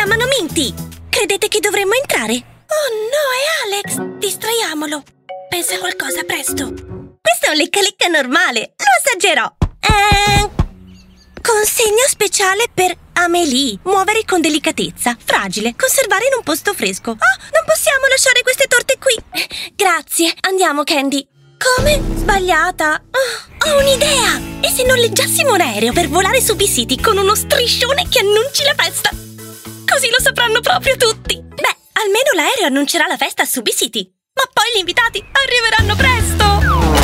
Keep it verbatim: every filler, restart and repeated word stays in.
chiamano Minty! Credete che dovremmo entrare? Oh no, è Alex! Distraiamolo! Pensa a qualcosa, presto! Questo è un lecca-lecca normale! Lo assaggerò! Eh... Consegna speciale per Amélie. Muovere con delicatezza. Fragile. Conservare in un posto fresco. Oh, non possiamo lasciare queste torte qui! Grazie. Andiamo, Candy. Come? Sbagliata. Oh, ho un'idea! E se noleggiassimo un aereo per volare su B-City con uno striscione che annunci la festa? Così lo sapranno proprio tutti! Beh, almeno l'aereo annuncerà la festa su B-City. Ma poi gli invitati arriveranno presto!